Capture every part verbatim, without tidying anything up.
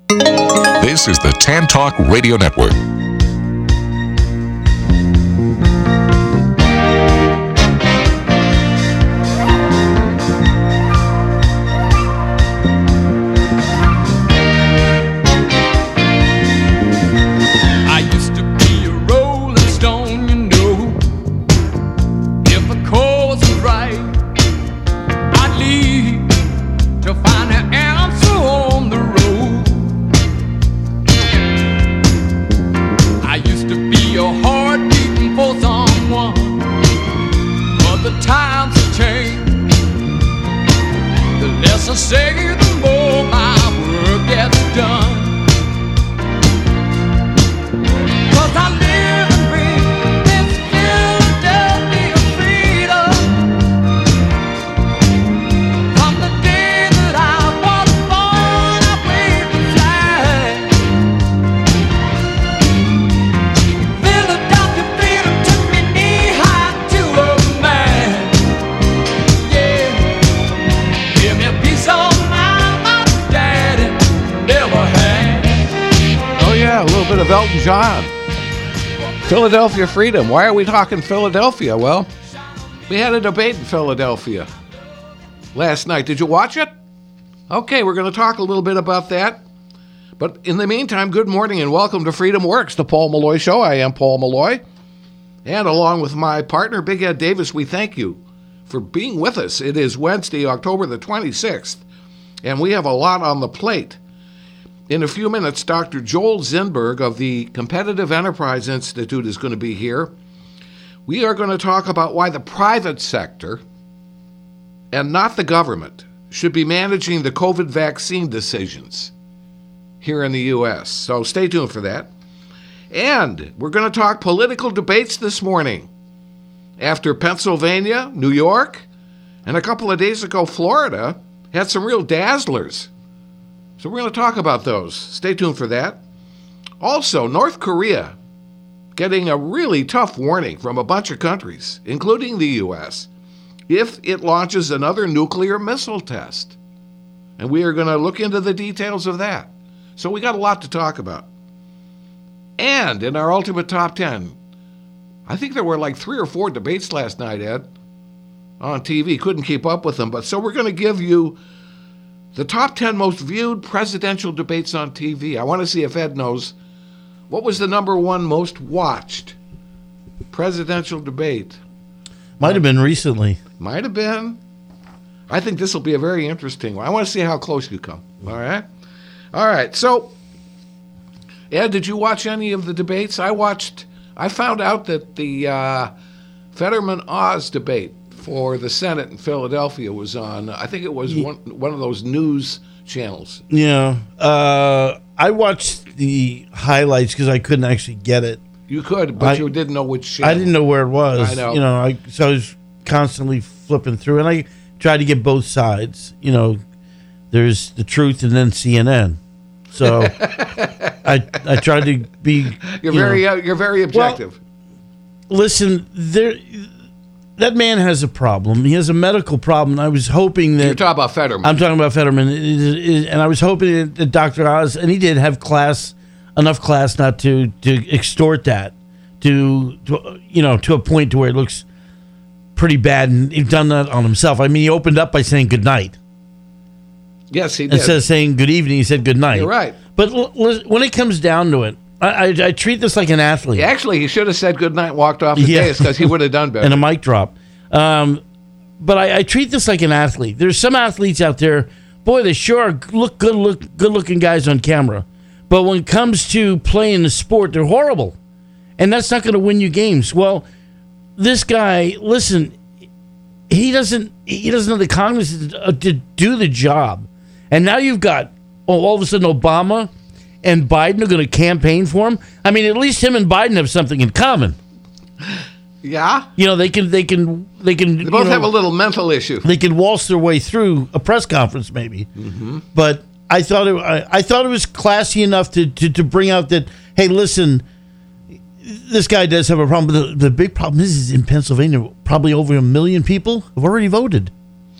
This is the Tan Talk Radio Network. Of Elton John. Philadelphia Freedom. Why are we talking Philadelphia? Well, we had a debate in Philadelphia last night. Did you watch it? Okay, we're going to talk a little bit about that. But in the meantime, good morning and welcome to Freedom Works, the Paul Malloy Show. I am Paul Malloy. And along with my partner, Big Ed Davis, we thank you for being with us. It is Wednesday, October the twenty-sixth, and we have a lot on the plate. In a few minutes, Doctor Joel Zinberg of the Competitive Enterprise Institute is going to be here. We are going to talk about why the private sector, and not the government, should be managing the COVID vaccine decisions here in the U S. So stay tuned for that. And we're going to talk political debates this morning. After Pennsylvania, New York, and a couple of days ago, Florida had some real dazzlers. So we're going to talk about those. Stay tuned for that. Also, North Korea getting a really tough warning from a bunch of countries, including the U S, if it launches another nuclear missile test. And we are going to look into the details of that. So we got a lot to talk about. And in our Ultimate Top ten, I think there were like three or four debates last night, Ed, on T V. Couldn't keep up with them. But so we're going to give you the top ten most viewed presidential debates on T V. I want to see if Ed knows what was the number one most watched presidential debate. Might have been recently. Might have been. I think this will be a very interesting one. I want to see how close you come. All right? All right. So, Ed, did you watch any of the debates? I watched, I found out that the uh, Fetterman-Oz debate for the Senate in Philadelphia was on, I think it was one, one of those news channels. Yeah. Uh, I watched the highlights because I couldn't actually get it. You could, but I, you didn't know which channel. I didn't know where it was. I know. You know, I, so I was constantly flipping through, and I tried to get both sides. You know, there's the truth and then C N N. So I I tried to be. You're you very know, uh, you're very objective. Well, listen, there. That man has a problem. He has a medical problem. I was hoping that... You're talking about Fetterman. I'm talking about Fetterman. It is, it is, and I was hoping that Doctor Oz, and he did have class, enough class not to, to extort that, to, to, you know, to a point to where it looks pretty bad, and he's done that on himself. I mean, he opened up by saying good night. Yes, he did. Instead of saying good evening, he said good night. You're right. But l- l- when it comes down to it, I, I, I treat this like an athlete. Actually, he should have said good night and walked off the Yeah. dais because he would have done better. And a mic drop. Um, but I, I treat this like an athlete. There's some athletes out there, boy, they sure are look good, look good looking guys on camera. But when it comes to playing the sport, they're horrible. And that's not going to win you games. Well, this guy, listen, he doesn't he doesn't have the cognizance to, to do the job. And now you've got, oh, all of a sudden Obama and Biden are going to campaign for him. I mean, at least him and Biden have something in common. Yeah? You know, they can, they can, they can. They both you know, have a little mental issue. They can waltz their way through a press conference, maybe. Mm-hmm. But I thought it, I, I thought it was classy enough to, to, to bring out that, hey, listen, this guy does have a problem. The, the big problem is, is in Pennsylvania, probably over a million people have already voted.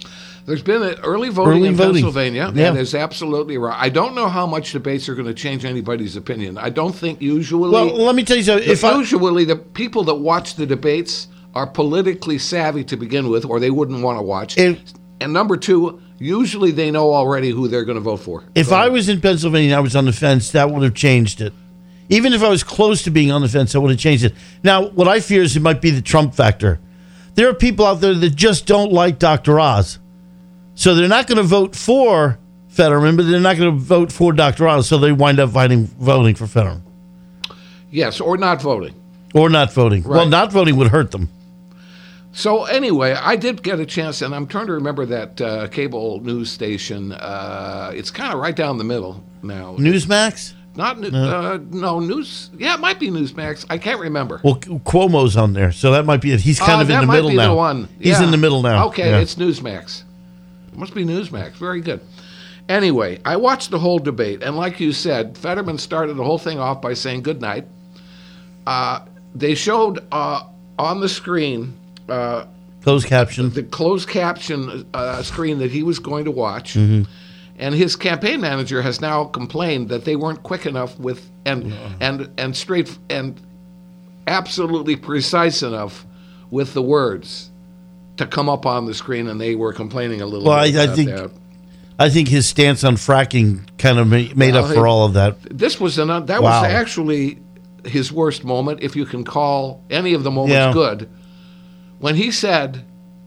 There's been an early voting Early in voting. Pennsylvania. Yeah. That is absolutely right. I don't know how much debates are going to change anybody's opinion. I don't think usually. Well, let me tell you something. If I, usually the people that watch the debates are politically savvy to begin with, or they wouldn't want to watch. If- and number two, usually they know already who they're going to vote for. If So- I was in Pennsylvania and I was on the fence, that would have changed it. Even if I was close to being on the fence, I would have changed it. Now, what I fear is it might be the Trump factor. There are people out there that just don't like Doctor Oz. So they're not going to vote for Fetterman, but they're not going to vote for Doctor Oz, so they wind up voting, voting for Fetterman. yes, or not voting. Or not voting. Well, Right. not voting would hurt them. So anyway, I did get a chance, and I'm trying to remember that uh, cable news station. Uh, it's kind of right down the middle now. Newsmax? Not new, uh, no news. Yeah, it might be Newsmax. I can't remember. Well, Cuomo's on there, so that might be it. He's kind Oh, of in that the might middle be now. The one. He's Yeah. in the middle now. Okay, Yeah. it's Newsmax. It must be Newsmax. Very good. Anyway, I watched the whole debate, and like you said, Fetterman started the whole thing off by saying good night. Uh, they showed uh, on the screen uh, Closed caption. the closed caption uh, screen that he was going to watch. Mm-hmm. And his campaign manager has now complained that they weren't quick enough with and and and straight and absolutely precise enough with the words to come up on the screen, and they were complaining a little Well, bit I- I about think- that. I think his stance on fracking kind of ma- made Well, up for he- all of that. This was an that Wow. was actually his worst moment, if you can call any of the moments Yeah. good. When he said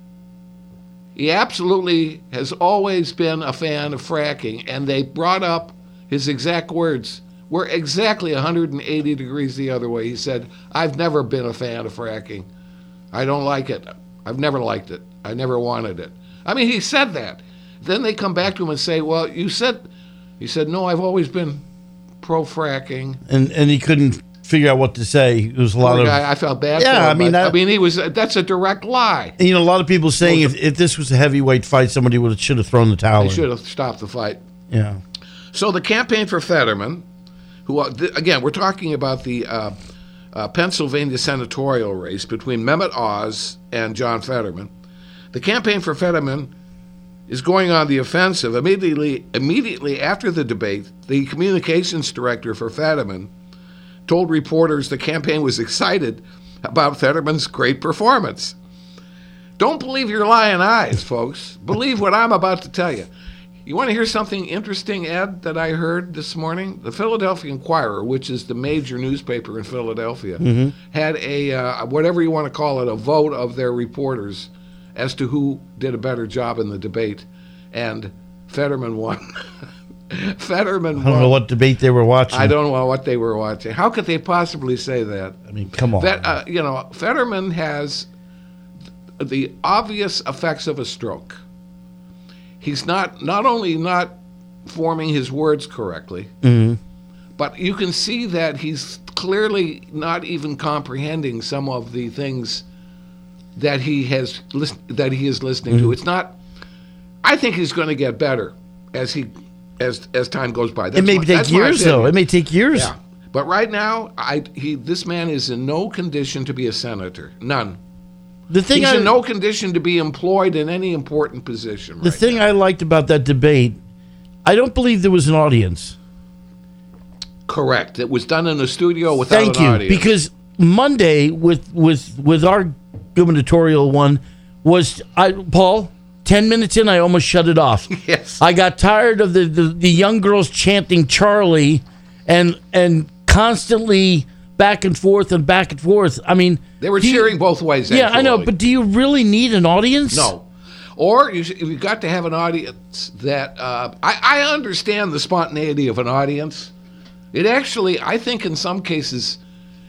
he absolutely has always been a fan of fracking, and they brought up his exact words were exactly one hundred eighty degrees the other way. He said, "I've never been a fan of fracking. I don't like it. I've never liked it. I never wanted it." I mean, he said that. Then they come back to him and say, "Well, you said," he said, "No, I've always been pro-fracking." And and he couldn't figure out what to say. It was a lot Poor of guy, I felt bad Yeah, for him. I mean, but, I- I mean, he was. That's a direct lie. you know, a lot of people saying Well, if, if this was a heavyweight fight, somebody would have should have thrown the towel. They in. should have stopped the fight. Yeah. So the campaign for Fetterman, who uh, th- again, we're talking about the uh, uh, Pennsylvania senatorial race between Mehmet Oz and John Fetterman. The campaign for Fetterman is going on the offensive. Immediately, immediately after the debate, the communications director for Fetterman told reporters the campaign was excited about Fetterman's great performance. Don't believe your lying eyes, folks. Believe what I'm about to tell you. You want to hear something interesting, Ed, that I heard this morning? The Philadelphia Inquirer, which is the major newspaper in Philadelphia, Mm-hmm. had a, uh, whatever you want to call it, a vote of their reporters as to who did a better job in the debate. And Fetterman won. Fetterman I don't won. know what debate they were watching. I don't know what they were watching. How could they possibly say that? I mean, come on. That uh, you know, Fetterman has the obvious effects of a stroke. He's not not only not forming his words correctly, but you can see that he's clearly not even comprehending some of the things that he has listen, that he is listening to. It's not. I think he's going to get better as he as as time goes by. That's it may my- take that's my years, though. opinion. It may take years. Yeah, but right now, I he this man is in no condition to be a senator. None. The thing He's I in no condition to be employed in any important position. the right thing now. I liked about that debate, I don't believe there was an audience. Correct. It was done in a studio without Thank an you, audience. because Monday with with with our gubernatorial one was I Paul. Ten minutes in, I almost shut it off. Yes. I got tired of the, the, the young girls chanting Charlie, and and constantly back and forth and back and forth. I mean, They were do you- cheering both ways. Yeah, I know, actually. but do you really need an audience? no. Or you you've got to have an audience that uh, I, I understand the spontaneity of an audience. It actually, I think, in some cases,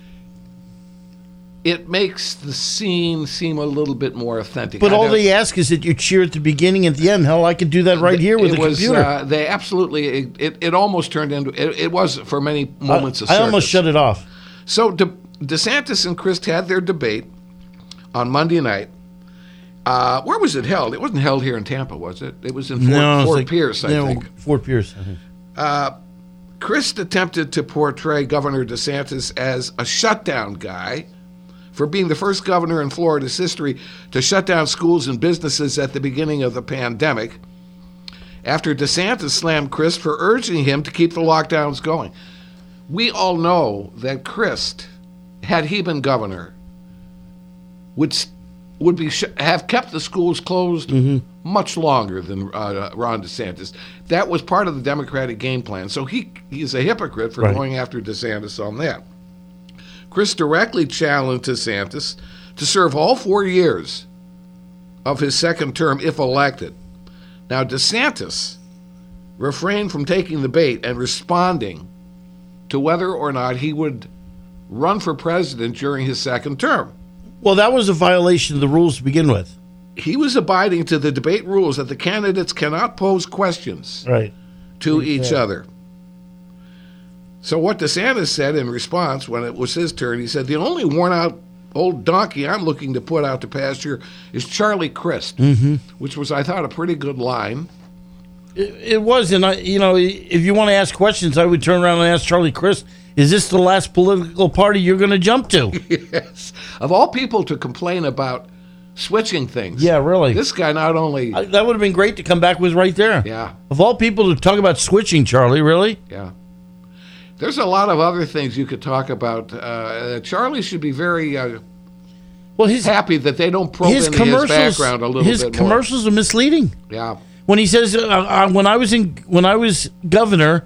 it makes the scene seem a little bit more authentic. But I all don't- they ask is that you cheer at the beginning and at the end. Hell, I could do that right here with it a was, computer. Uh, they absolutely. It, it, it almost turned into. It, it was for many moments. of I, I almost circus. shut it off. So De, DeSantis and Christ had their debate on Monday night. Uh, where was it held? It wasn't held here in Tampa, was it? It was in Fort, No, it's Fort like- Pierce, I no, think. Fort Pierce. I think. Christ attempted to portray Governor DeSantis as a shutdown guy for being the first governor in Florida's history to shut down schools and businesses at the beginning of the pandemic, after DeSantis slammed Crist for urging him to keep the lockdowns going. We all know that Crist, had he been governor, would would be have kept the schools closed mm-hmm. much longer than uh, Ron DeSantis. That was part of the Democratic game plan. So he he's a hypocrite for right. going after DeSantis on that. Crist directly challenged DeSantis to serve all four years of his second term if elected. Now, DeSantis refrained from taking the bait and responding to whether or not he would run for president during his second term. Well, that was a violation of the rules to begin with. He was abiding to the debate rules that the candidates cannot pose questions right. to each other. So what DeSantis said in response when it was his turn, he said, the only worn-out old donkey I'm looking to put out to pasture is Charlie Crist, mm-hmm. which was, I thought, a pretty good line. It, it was, and I, you know, if you want to ask questions, I would turn around and ask Charlie Crist, is this the last political party you're going to jump to? Yes. Of all people to complain about switching things. Yeah, really. This guy not only... I, that would have been great to come back with right there. Yeah. Of all people to talk about switching, Charlie, really? Yeah. There's a lot of other things you could talk about. Uh, Charlie should be very uh, well, his, happy that they don't probe his into his background a little his bit more. His commercials are misleading. Yeah. When he says, uh, uh, when I was in, when I was governor,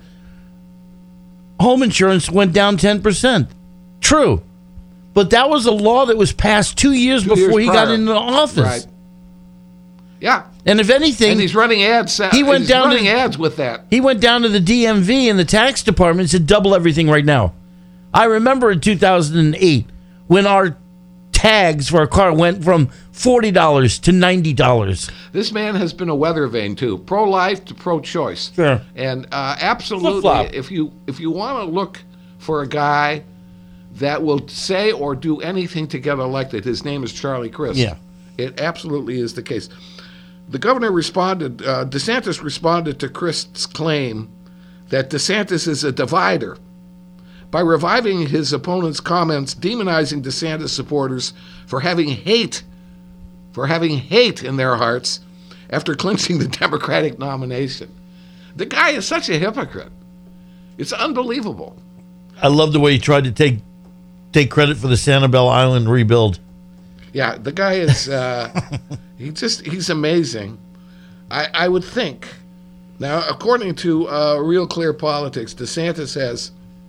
home insurance went down ten percent. True. But that was a law that was passed two years two before years he prior. got into office. Right. Yeah. And if anything, and he's running ads. Uh, he went he's down running to, ads with that. He went down to the D M V and the tax department and said, double everything right now. I remember in two thousand eight when our tags for a car went from forty dollars to ninety dollars. This man has been a weather vane too, pro-life to pro-choice. Sure. And uh, absolutely, Flip-flop. if you if you want to look for a guy that will say or do anything to get elected, his name is Charlie Crist. Yeah. It absolutely is the case. The governor responded, uh, DeSantis responded to Crist's claim that DeSantis is a divider by reviving his opponent's comments demonizing DeSantis supporters for having hate, for having hate in their hearts after clinching the Democratic nomination. The guy is such a hypocrite. It's unbelievable. I love the way he tried to take take credit for the Sanibel Island rebuild. Yeah, the guy is, uh, he just, he's amazing. I, I would think, now, according to uh, Real Clear Politics, DeSantis has,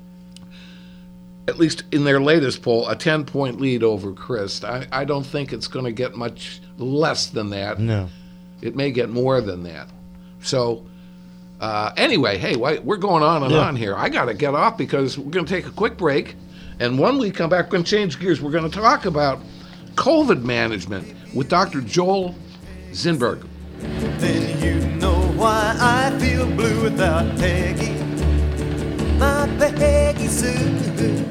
at least in their latest poll, a ten-point lead over Crist. I, I don't think it's going to get much less than that. No. It may get more than that. So, uh, anyway, hey, why, we're going on and yeah. on here. I got to get off because we're going to take a quick break. And when we come back, we're going to change gears. We're going to talk about COVID management with Doctor Joel Zinberg. Then you know why I feel blue without Peggy, my Peggy Sue.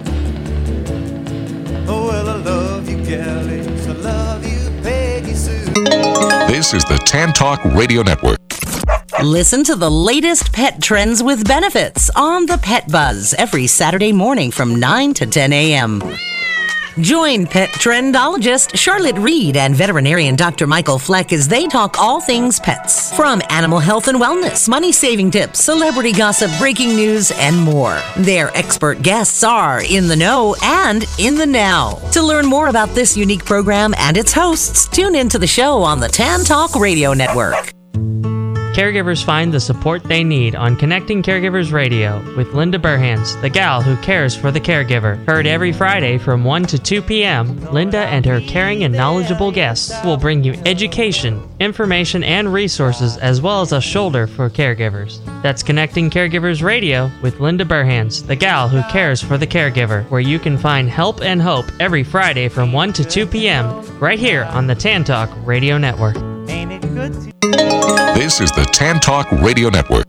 Oh, well, I love you, Gallus. I love you, Peggy Sue. This is the Tan Talk Radio Network. Listen to the latest pet trends with benefits on the Pet Buzz every Saturday morning from nine to ten a.m. Join pet trendologist Charlotte Reed and veterinarian Doctor Michael Fleck as they talk all things pets. From animal health and wellness, money-saving tips, celebrity gossip, breaking news, and more. Their expert guests are in the know and in the now. To learn more about this unique program and its hosts, tune into the show on the Tan Talk Radio Network. Caregivers find the support they need on Connecting Caregivers Radio with Linda Burhans, the gal who cares for the caregiver. Heard every Friday from one to two p.m., Linda and her caring and knowledgeable guests will bring you education, information, and resources as well as a shoulder for caregivers. That's Connecting Caregivers Radio with Linda Burhans, the gal who cares for the caregiver, where you can find help and hope every Friday from one to two p.m. right here on the Tan Talk Radio Network. Ain't it good to This is the Tan Talk Radio Network.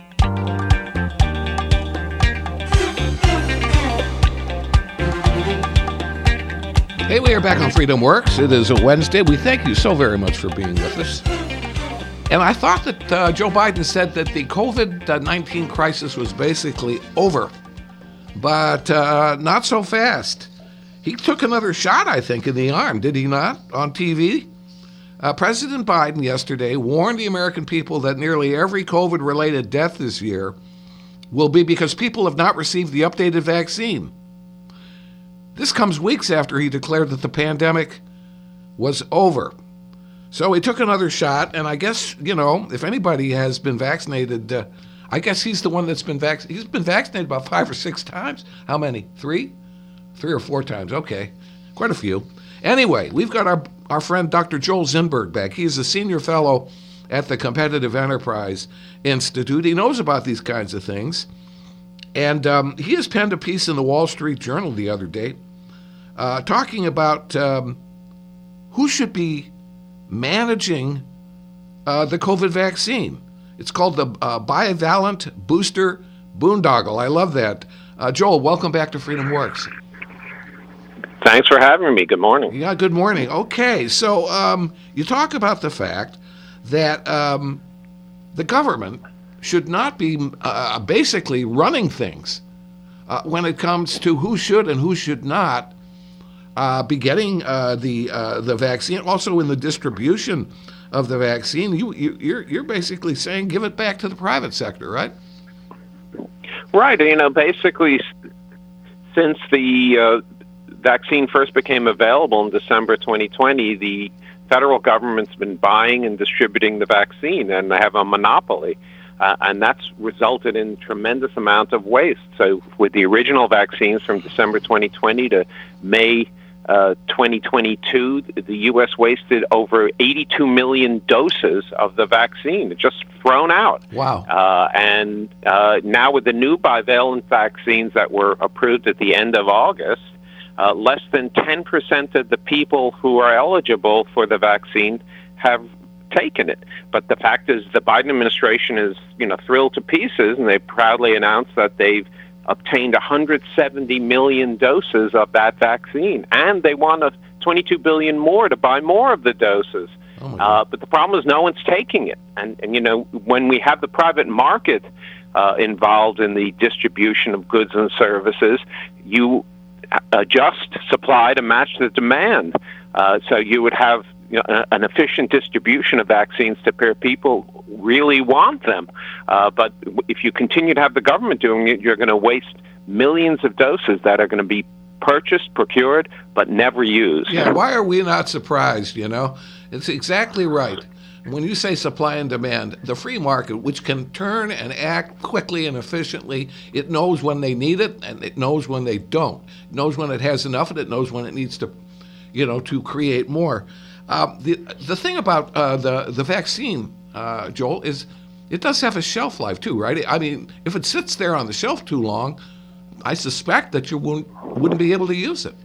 Hey, we are back on Freedom Works. It is a Wednesday. We thank you so very much for being with us. And I thought that uh, Joe Biden said that the COVID nineteen crisis was basically over, but uh, not so fast. he took another shot, I think, in the arm, did he not, on T V? Uh, President Biden yesterday warned the American people that nearly every COVID-related death this year will be because people have not received the updated vaccine. This comes weeks after he declared that the pandemic was over. So he took another shot, and I guess, you know, if anybody has been vaccinated, uh, I guess he's the one that's been vaccinated. He's been vaccinated about five or six times. How many? Three? Three or four times. Okay. Quite a few. Anyway, we've got our, our friend Doctor Joel Zinberg back. He's a senior fellow at the Competitive Enterprise Institute. He knows about these kinds of things. And um, he has penned a piece in the Wall Street Journal the other day uh, talking about um, who should be managing uh, the COVID vaccine. It's called the uh, Bivalent Booster Boondoggle. I love that. Uh, Joel, welcome back to Freedom Works. Thanks for having me. Good morning. Yeah, good morning. Okay, so um, you talk about the fact that um, the government should not be uh, basically running things uh, when it comes to who should and who should not uh, be getting uh, the uh, the vaccine. Also, in the distribution of the vaccine, you, you you're you're basically saying give it back to the private sector, right? Right. You know, basically, since the uh, vaccine first became available in December twenty twenty, the federal government's been buying and distributing the vaccine, and they have a monopoly. Uh, and that's resulted in tremendous amount of waste. So with the original vaccines from December twenty twenty to May uh, twenty twenty-two, the U S wasted over eighty-two million doses of the vaccine, just thrown out. Wow. Uh, and uh, now with the new bivalent vaccines that were approved at the end of August, uh, less than ten percent of the people who are eligible for the vaccine have taken it. But the fact is the Biden administration is, you know, thrilled to pieces, and they proudly announced that they've obtained one hundred seventy million doses of that vaccine, and they want a twenty-two billion more to buy more of the doses. Oh uh, but the problem is no one's taking it. And, and you know, when we have the private market uh, involved in the distribution of goods and services, you adjust supply to match the demand. Uh, so you would have You know, an efficient distribution of vaccines to where people really want them. Uh, but if you continue to have the government doing it, you're going to waste millions of doses that are going to be purchased, procured, but never used. Yeah, why are we not surprised, you know? It's exactly right. When you say supply and demand, the free market, which can turn and act quickly and efficiently, it knows when they need it, and it knows when they don't. It knows when it has enough, and it knows when it needs to, you know, to create more. Uh, the the thing about uh, the the vaccine, uh, Joel, is it does have a shelf life too, right? I mean, if it sits there on the shelf too long, I suspect that you wouldn't wouldn't be able to use it.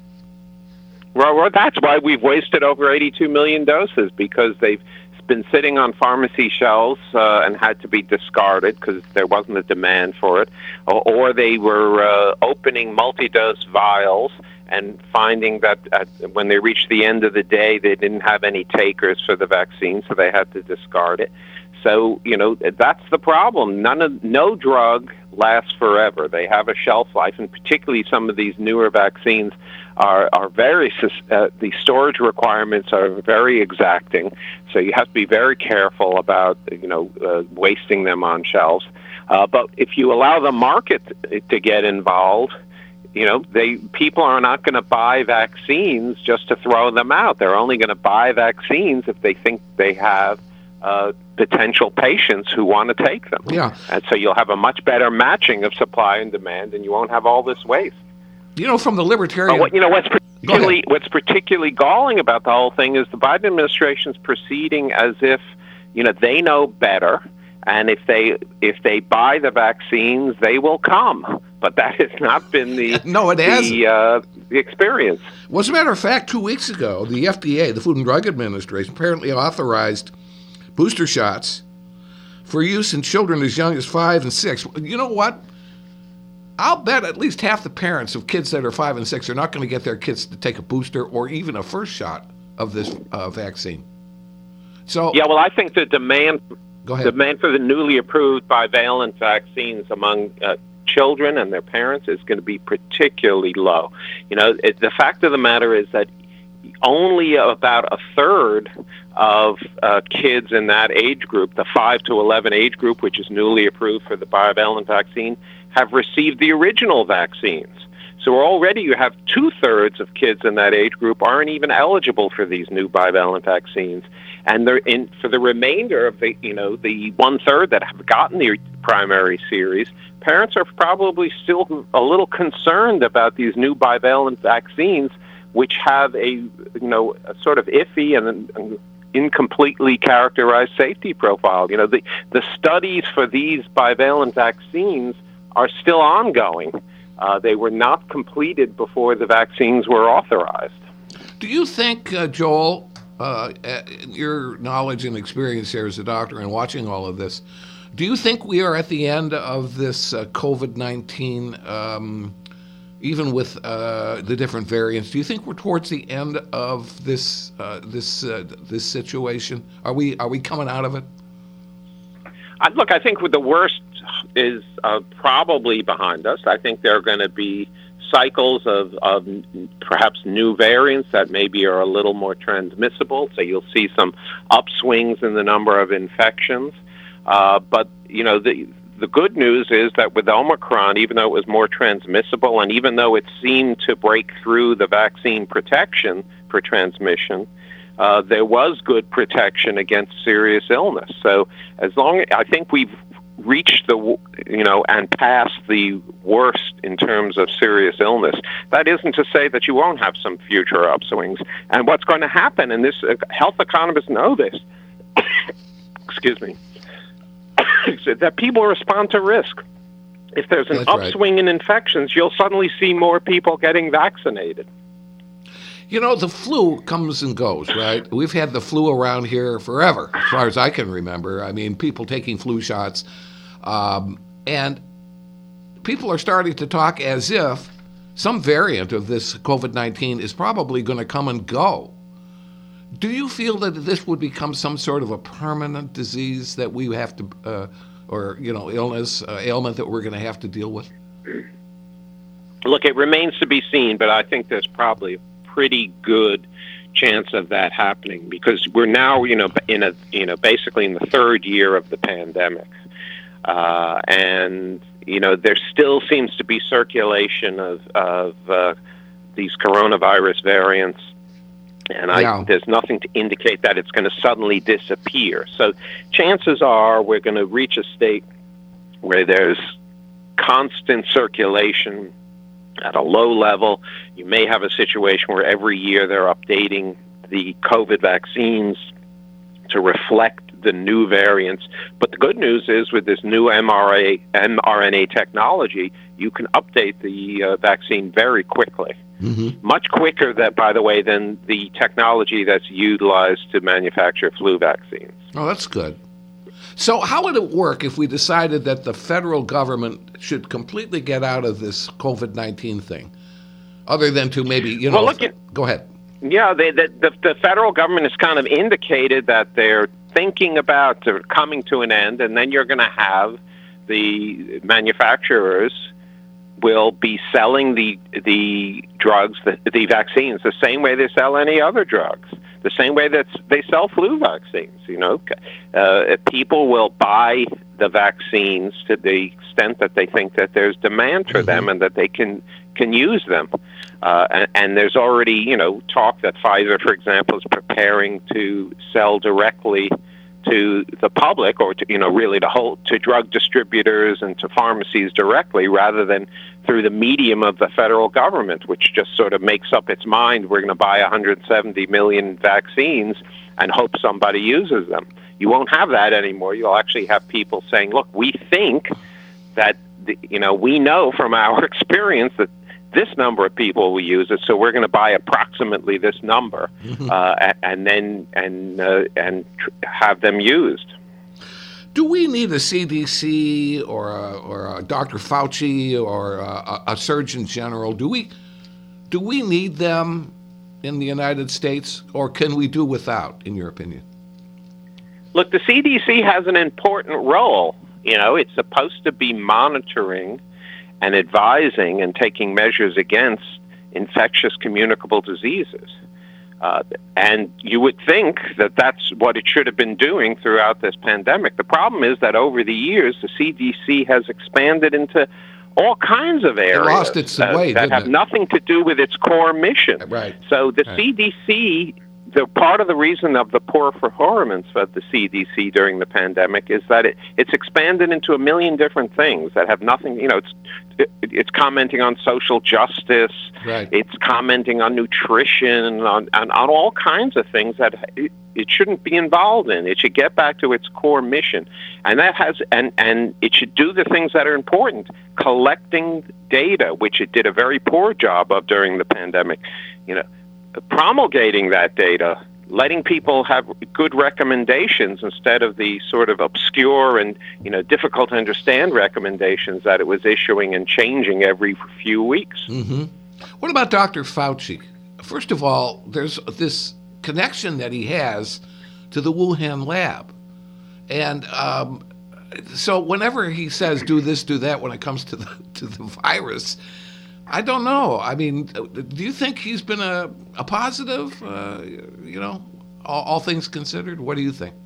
Well, well that's why we've wasted over eighty-two million doses, because they've been sitting on pharmacy shelves uh, and had to be discarded because there wasn't a demand for it, or, or they were uh, opening multi-dose vials and finding that uh, when they reached the end of the day, they didn't have any takers for the vaccine, so they had to discard it. So, you know, that's the problem. None of, no drug lasts forever. They have a shelf life, and particularly some of these newer vaccines are, are very, uh, the storage requirements are very exacting. So you have to be very careful about, you know, uh, wasting them on shelves. Uh, but if you allow the market to get involved, you know, they people are not going to buy vaccines just to throw them out. They're only going to buy vaccines if they think they have uh, potential patients who want to take them. Yeah. And so you'll have a much better matching of supply and demand, and you won't have all this waste. You know, from the libertarian... Uh, what, you know, what's particularly, what's particularly galling about the whole thing is the Biden administration's proceeding as if, you know, they know better, and if they if they buy the vaccines, they will come. But that has not been the no, it hasn't. the, uh, the experience. Well, as a matter of fact, two weeks ago, the F D A, the Food and Drug Administration, apparently authorized booster shots for use in children as young as five and six. You know what? I'll bet at least half the parents of kids that are five and six are not going to get their kids to take a booster or even a first shot of this uh, vaccine. So yeah, well, I think the demand go ahead. demand for the newly approved bivalent vaccines among uh, children and their parents is going to be particularly low. You know, it, the fact of the matter is that only about a third of uh, kids in that age group, the five to eleven age group, which is newly approved for the bivalent vaccine, have received the original vaccines. So already you have two-thirds of kids in that age group aren't even eligible for these new bivalent vaccines. And they're in, for the remainder of the, you know, the one-third that have gotten the primary series, parents are probably still a little concerned about these new bivalent vaccines, which have a, you know, a sort of iffy and, and incompletely characterized safety profile. You know, the, the studies for these bivalent vaccines are still ongoing. Uh, they were not completed before the vaccines were authorized. Do you think, uh, Joel, uh, your knowledge and experience here as a doctor and watching all of this, do you think we are at the end of this uh, COVID nineteen, um, even with uh, the different variants? Do you think we're towards the end of this uh, this uh, this situation? Are we are we coming out of it? I, look, I think with the worst is uh, probably behind us. I think there are going to be cycles of, of perhaps new variants that maybe are a little more transmissible. So you'll see some upswings in the number of infections. Uh, but, you know, the the good news is that with Omicron, even though it was more transmissible and even though it seemed to break through the vaccine protection for transmission, uh, there was good protection against serious illness. So as long as I think we've reached the, you know, and passed the worst in terms of serious illness. That isn't to say that you won't have some future upswings. And what's going to happen, and this uh, health economists know this, excuse me, that people respond to risk. If there's an That's upswing right. in infections, you'll suddenly see more people getting vaccinated. You know, the flu comes and goes, right? We've had the flu around here forever, as far as I can remember. I mean, people taking flu shots. Um, and people are starting to talk as if some variant of this COVID nineteen is probably going to come and go. Do you feel that this would become some sort of a permanent disease that we have to, uh, or, you know, illness, uh, ailment that we're going to have to deal with? Look, it remains to be seen, but I think there's probably a pretty good chance of that happening because we're now, you know, in a, you know, basically in the third year of the pandemic. Uh, and, you know, there still seems to be circulation of, of uh, these coronavirus variants. And I, Yeah. there's nothing to indicate that it's going to suddenly disappear. So chances are we're going to reach a state where there's constant circulation at a low level. You may have a situation where every year they're updating the COVID vaccines to reflect the new variants. But the good news is with this new mRNA technology, you can update the uh, vaccine very quickly. Mm-hmm. Much quicker, that, by the way, than the technology that's utilized to manufacture flu vaccines. Oh, that's good. So how would it work if we decided that the federal government should completely get out of this COVID nineteen thing, other than to maybe, you know, well, look at, go ahead. Yeah, they, the, the, the federal government has kind of indicated that they're thinking about they're coming to an end, and then you're going to have the manufacturers will be selling the the drugs, the, the vaccines, the same way they sell any other drugs, the same way that they sell flu vaccines. You know, uh, people will buy the vaccines to the extent that they think that there's demand for mm-hmm. them and that they can can use them. Uh, and, and there's already, you know, talk that Pfizer, for example, is preparing to sell directly to the public, or to, you know, really to whole to drug distributors and to pharmacies directly, rather than through the medium of the federal government, which just sort of makes up its mind. We're going to buy one hundred seventy million vaccines and hope somebody uses them. You won't have that anymore. You'll actually have people saying, "Look, we think that the, you know we know from our experience that this number of people will use it, so we're going to buy approximately this number, mm-hmm. uh, and then and uh, and tr- have them used." Do we need a C D C or a, or a Doctor Fauci or a, a Surgeon General? Do we do we need them in the United States, or can we do without, in your opinion? Look, the C D C has an important role. You know, it's supposed to be monitoring and advising and taking measures against infectious communicable diseases. Uh, and you would think that that's what it should have been doing throughout this pandemic. The problem is that over the years, the C D C has expanded into all kinds of areas it lost its uh, way, that have it? nothing to do with its core mission. Right. So the right. C D C, the part of the reason of the poor performance of the C D C during the pandemic is that it, it's expanded into a million different things that have nothing, you know, it's it, it's commenting on social justice, right. it's commenting on nutrition, on, on, on all kinds of things that it, it shouldn't be involved in. It should get back to its core mission. And that has, and, and it should do the things that are important, collecting data, which it did a very poor job of during the pandemic, you know, promulgating that data, letting people have good recommendations instead of the sort of obscure and, you know, difficult to understand recommendations that it was issuing and changing every few weeks. Mm-hmm. What about Doctor Fauci? First of all, there's this connection that he has to the Wuhan lab. And um, so whenever he says do this, do that when it comes to the to the virus, I don't know. I mean, do you think he's been a, a positive, uh, you know, all, all things considered? What do you think?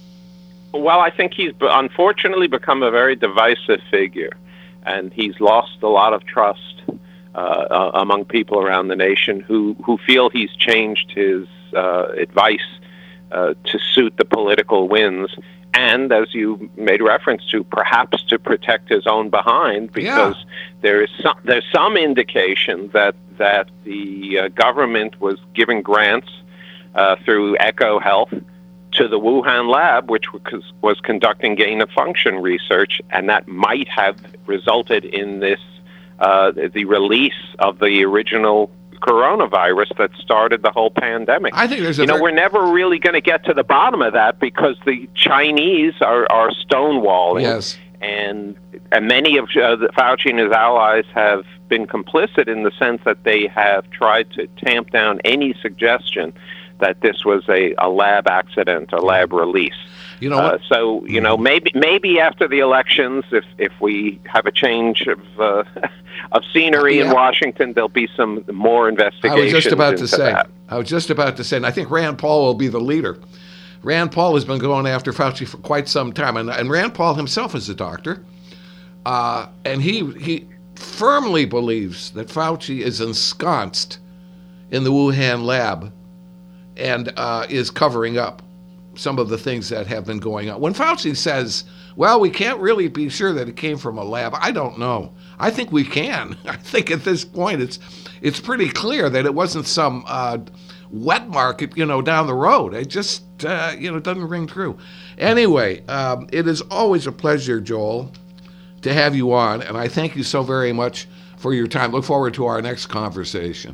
Well, I think he's unfortunately become a very divisive figure, and he's lost a lot of trust uh, uh, among people around the nation who, who feel he's changed his uh, advice uh, to suit the political winds. And as you made reference to, perhaps to protect his own behind, because yeah. there is some, there's some indication that that the uh, government was giving grants uh, through Echo Health to the Wuhan lab, which was, was conducting gain-of-function research, and that might have resulted in this uh, the release of the original coronavirus that started the whole pandemic. I think there's a you know very- we're never really going to get to the bottom of that because the Chinese are, are stonewalling, yes. and and many of uh, the Fauci and his allies have been complicit in the sense that they have tried to tamp down any suggestion that this was a, a lab accident, a lab release. You know uh, what? so you know maybe maybe after the elections, if if we have a change of uh, of scenery yeah. in Washington, there'll be some more investigations. I was just about to into say. that. I was just about to say, and I think Rand Paul will be the leader. Rand Paul has been going after Fauci for quite some time, and, and Rand Paul himself is a doctor, uh, and he he firmly believes that Fauci is ensconced in the Wuhan lab and uh, is covering up some of the things that have been going on. When Fauci says, well, we can't really be sure that it came from a lab, I don't know. I think we can. I think at this point it's it's pretty clear that it wasn't some uh, wet market, you know, down the road. It just, uh, you know, doesn't ring true. Anyway, um, it is always a pleasure, Joel, to have you on, and I thank you so very much for your time. Look forward to our next conversation.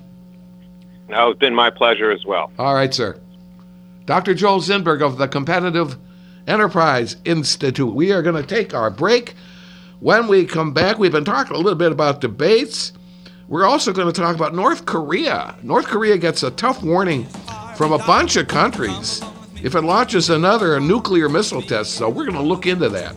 No, it's been my pleasure as well. All right, sir. Doctor Joel Zinberg of the Competitive Enterprise Institute. We are going to take our break. When we come back, we've been talking a little bit about debates. We're also going to talk about North Korea. North Korea gets a tough warning from a bunch of countries if it launches another nuclear missile test, so we're going to look into that.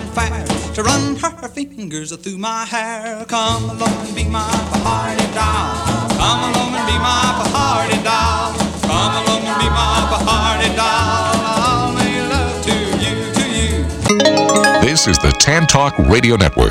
To run her fingers through my hair. Come along and be my party doll. Come along and be my party doll. Come along and be my party doll. I'll make love to you, to you. This is the Tan Talk Radio Network.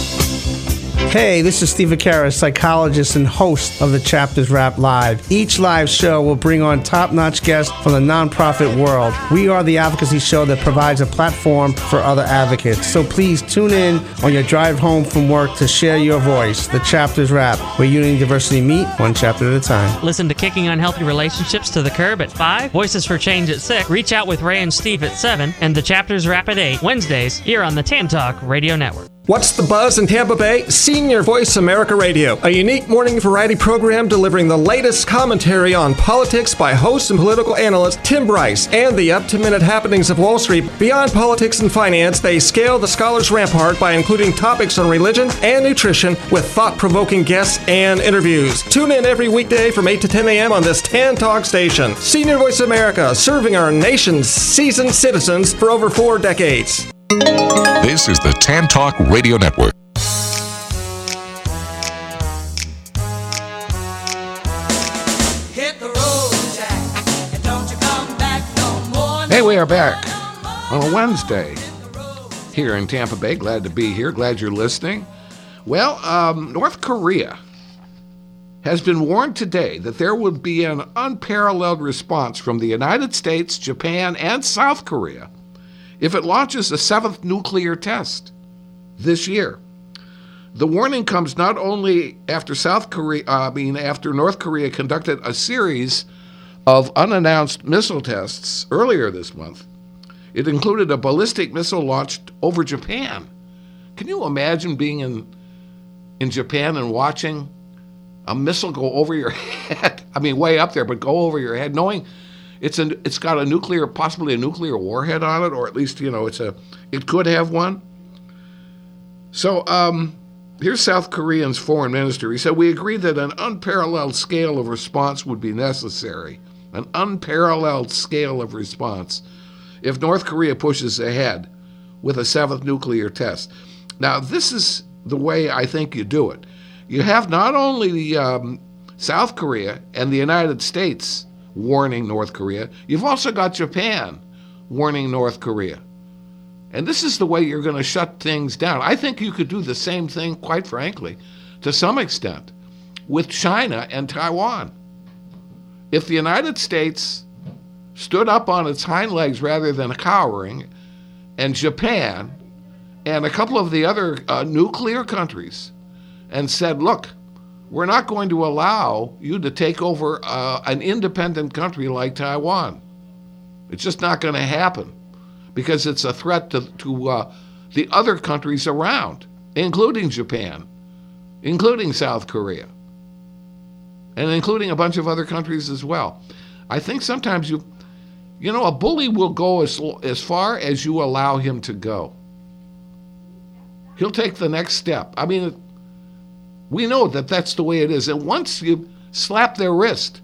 Hey, this is Steve Vaccaro, psychologist and host of the Chapters Rap Live. Each live show will bring on top-notch guests from the nonprofit world. We are the advocacy show that provides a platform for other advocates. So please tune in on your drive home from work to share your voice. The Chapters Rap, where unity and diversity meet one chapter at a time. Listen to Kicking Unhealthy Relationships to the Curb at five, Voices for Change at six, Reach Out with Ray and Steve at seven, and the Chapters Rap at eight, Wednesdays, here on the Tan Talk Radio Network. What's the buzz in Tampa Bay? Senior Voice America Radio, a unique morning variety program delivering the latest commentary on politics by host and political analyst Tim Bryce and the up-to-minute happenings of Wall Street. Beyond politics and finance, they scale the scholar's rampart by including topics on religion and nutrition with thought-provoking guests and interviews. Tune in every weekday from eight to ten a.m. on this Tan Talk station. Senior Voice America, serving our nation's seasoned citizens for over four decades. This is the Tan Talk Radio Network. Hey, we are back on a Wednesday here in Tampa Bay. Glad to be here. Glad you're listening. Well, um, North Korea has been warned today that there would be an unparalleled response from the United States, Japan, and South Korea if it launches a seventh nuclear test this year. The warning comes not only after South Korea, uh, I mean, after North Korea conducted a series of unannounced missile tests earlier this month. It included a ballistic missile launched over Japan. Can you imagine being in in Japan and watching a missile go over your head? I mean, way up there, but go over your head, knowing it's a, it's got a nuclear, possibly a nuclear warhead on it, or at least, you know, it's a, it could have one. So, um, here's South Korean's foreign minister. He said, we agreed that an unparalleled scale of response would be necessary. An unparalleled scale of response if North Korea pushes ahead with a seventh nuclear test. Now, this is the way I think you do it. You have not only the um, South Korea and the United States warning North Korea, you've also got Japan warning North Korea. And this is the way you're going to shut things down. I think you could do the same thing, quite frankly, to some extent, with China and Taiwan. If the United States stood up on its hind legs rather than cowering, and Japan and a couple of the other uh, nuclear countries, and said, look, we're not going to allow you to take over uh, an independent country like Taiwan. It's just not going to happen because it's a threat to, to uh, the other countries around, including Japan, including South Korea, and including a bunch of other countries as well. I think sometimes you, you know, a bully will go as, as far as you allow him to go. He'll take the next step. I mean, we know that that's the way it is. And once you slap their wrist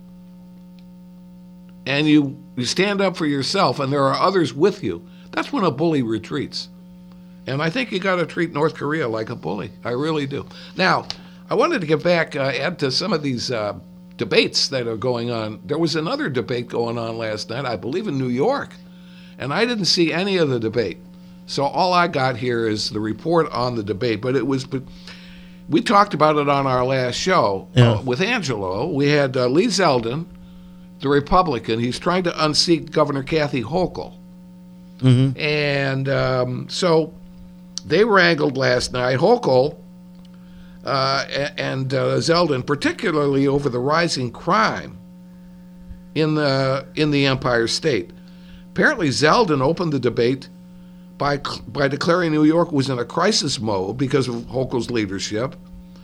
and you, you stand up for yourself and there are others with you, that's when a bully retreats. And I think you got to treat North Korea like a bully. I really do. Now, I wanted to get back, uh, add to some of these uh, debates that are going on. There was another debate going on last night, I believe in New York, and I didn't see any of the debate. So all I got here is the report on the debate, but it was... We talked about it on our last show yeah. uh, with Angelo. We had uh, Lee Zeldin, the Republican. He's trying to unseat Governor Kathy Hochul. Mm-hmm. And um, so they wrangled last night. Hochul uh, and uh, Zeldin, particularly over the rising crime in the, in the Empire State. Apparently Zeldin opened the debate by by declaring New York was in a crisis mode because of Hochul's leadership,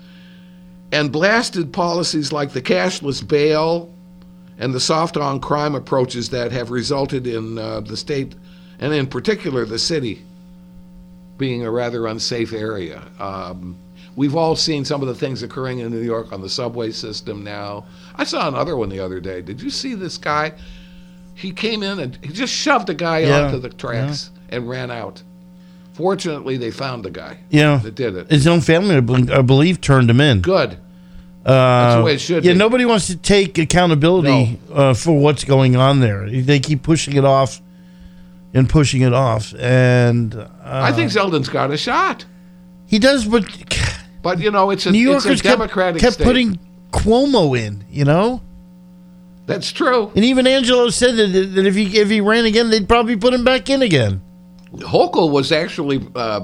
and blasted policies like the cashless bail and the soft on crime approaches that have resulted in uh, the state, and in particular the city, being a rather unsafe area. Um, we've all seen some of the things occurring in New York on the subway system now. I saw another one the other day. Did you see this guy? He came in and he just shoved a guy yeah. onto the tracks. Yeah. And ran out. Fortunately, they found the guy yeah. that did it. His own family, I believe, turned him in. Good. Uh, That's the way it should yeah, be. Nobody wants to take accountability no. uh, for what's going on there. They keep pushing it off and pushing it off. And uh, I think Zeldin's got a shot. He does, but... But, you know, it's a, New Yorkers it's a Democratic kept, kept state. putting Cuomo in, you know? That's true. And even Angelo said that, that if he if he ran again, they'd probably put him back in again. Hochul was actually uh,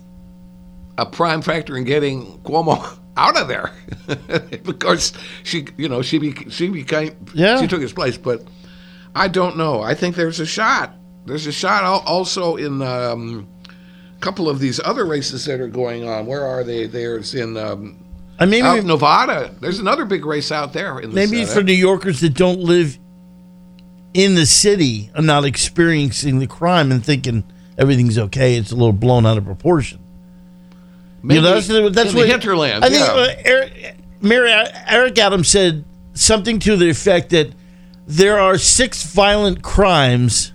a prime factor in getting Cuomo out of there. Of course, she, you know, she be, she became, yeah. she took his place. But I don't know. I think there's a shot. There's a shot also in um, a couple of these other races that are going on. Where are they? There's in um, I mean, out in Nevada. There's another big race out there. In the maybe Senate. For New Yorkers that don't live in the city and not experiencing the crime and thinking everything's okay, it's a little blown out of proportion. Maybe you know, that's, that's in what, the hinterland. I think yeah. uh, Eric, Mary, Eric Adams said something to the effect that there are six violent crimes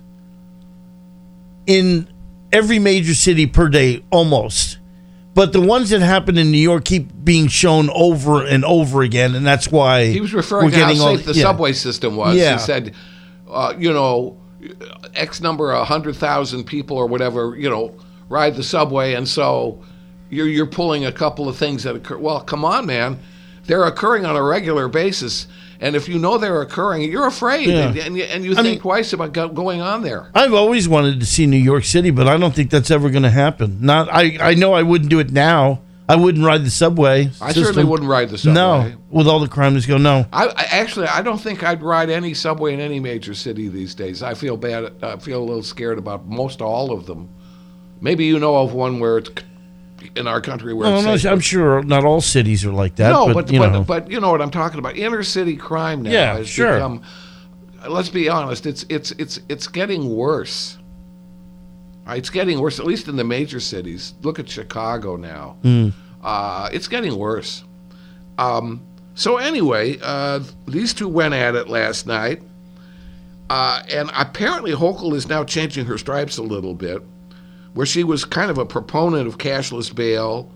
in every major city per day, almost. But the ones that happen in New York keep being shown over and over again, and that's why he was referring we're to how getting safe all, the yeah. subway system was. Yeah. He said, uh, you know, X number, a hundred thousand people or whatever, you know, ride the subway, and so you're you're pulling a couple of things that occur. Well, come on, man, they're occurring on a regular basis, and if you know they're occurring, you're afraid, Yeah. and, and you, and you I think mean- twice about go, going on there. I've always wanted to see New York City, but I don't think that's ever going to happen. Not, I, I know I wouldn't do it now. I wouldn't ride the subway. I system. certainly wouldn't ride the subway. No, with all the crime that's going. No, I, I actually I don't think I'd ride any subway in any major city these days. I feel bad. I feel a little scared about most all of them. Maybe you know of one where it's in our country where no, it's no, safer. I'm sure not all cities are like that. No, but, but you but, know, but you know what I'm talking about. Inner city crime now Yeah, has sure. become. Let's be honest. It's it's it's it's getting worse. Uh, It's getting worse, at least in the major cities. Look at Chicago now. Mm. Uh, it's getting worse. Um, so anyway, uh, these two went at it last night, uh, and apparently Hochul is now changing her stripes a little bit, where she was kind of a proponent of cashless bail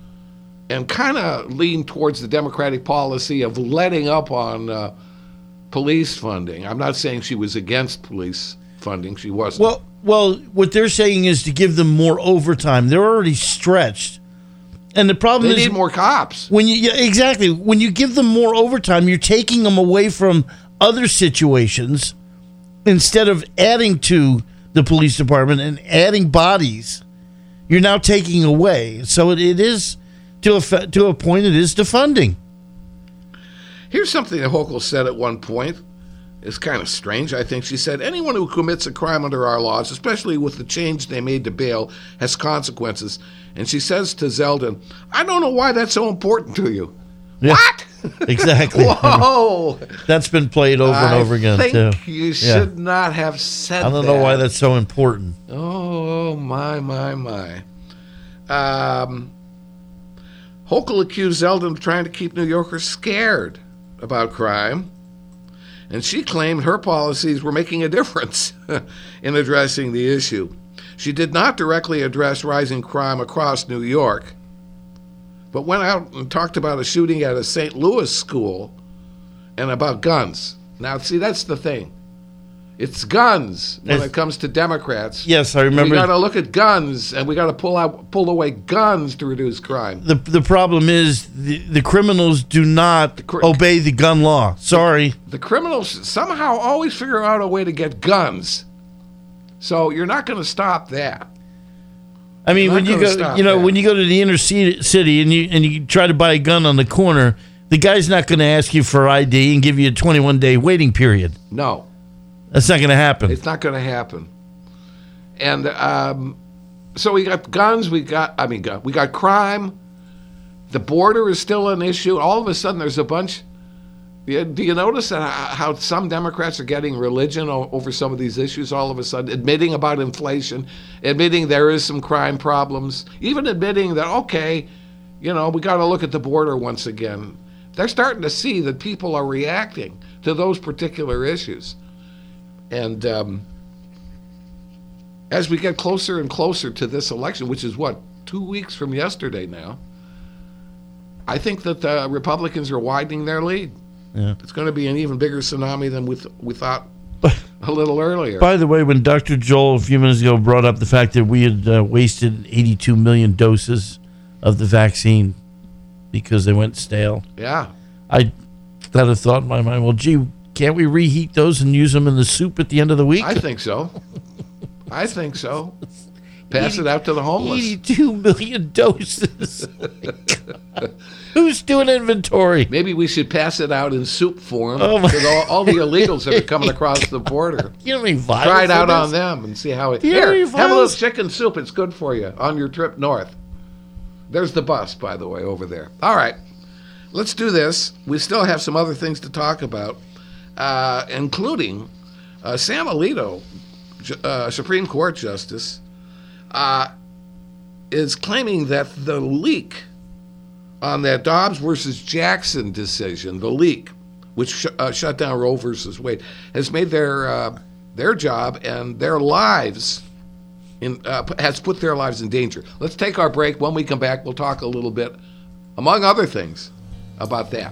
and kind of leaned towards the Democratic policy of letting up on uh, police funding. I'm not saying she was against police funding. She wasn't. well, well, what they're saying is to give them more overtime. They're already stretched, and the problem they is need more cops. when you yeah, exactly when you give them more overtime, you're taking them away from other situations instead of adding to the police department and adding bodies. You're now taking away, so it, it is to a fa- to a point. It is defunding. Here's something that Hochul said at one point. It's kind of strange, I think. She said, anyone who commits a crime under our laws, especially with the change they made to bail, has consequences. And she says to Zeldin, I don't know why that's so important to you. Yeah. What? Exactly. Whoa. That's been played over and I over again think too. you Yeah. should not have said that. I don't know why that's so important. Oh, my, my, my. Um, Hochul accused Zeldin of trying to keep New Yorkers scared about crime, and she claimed her policies were making a difference in addressing the issue. She did not directly address rising crime across New York, but went out and talked about a shooting at a Saint Louis school and about guns. Now, see, that's the thing. It's guns when It's- it comes to Democrats. Yes, I remember. We got to look at guns, and we got to pull out, pull away guns to reduce crime. The the problem is the, the criminals do not cr- obey the gun law. Sorry. The criminals somehow always figure out a way to get guns, so you're not going to stop that. I mean, Not when you gonna go, stop you know, that. when you go to the inner ci- city and you and you try to buy a gun on the corner, the guy's not going to ask you for I D and give you a twenty-one day waiting period. No, That's not going to happen. it's not going to happen. And um, so we got guns. We got, I mean, gun- we got crime. The border is still an issue. All of a sudden, there's a bunch. Yeah, do you notice that how some Democrats are getting religion o- over some of these issues all of a sudden, admitting about inflation, admitting there is some crime problems, even admitting that, okay, you know, we got to look at the border once again. They're starting to see that people are reacting to those particular issues. And um, as we get closer and closer to this election, which is what, two weeks from yesterday now, I think that the Republicans are widening their lead. Yeah. It's going to be an even bigger tsunami than we, th- we thought a little earlier. By the way, when Doctor Joel a few minutes ago brought up the fact that we had uh, wasted eighty-two million doses of the vaccine because they went stale, yeah. I had a thought in my mind, well, gee, can't we reheat those and use them in the soup at the end of the week? I think so. I think so. Pass it out to the homeless. eighty-two million doses. Oh my God. Who's doing inventory? Maybe we should pass it out in soup form Oh my- to all, all the illegals that are coming across the border. You know how many vials Try it in out this? on them and see how it. Do you know Here, how many have a little vials? chicken soup. It's good for you on your trip north. There's the bus, by the way, over there. All right, let's do this. We still have some other things to talk about, uh, including uh, Sam Alito, ju- uh, Supreme Court Justice, uh, is claiming that the leak on that Dobbs versus Jackson decision, the leak, which sh- uh, shut down Roe versus Wade, has made their uh, their job and their lives in uh, p- has put their lives in danger. Let's take our break. When we come back, we'll talk a little bit, among other things, about that.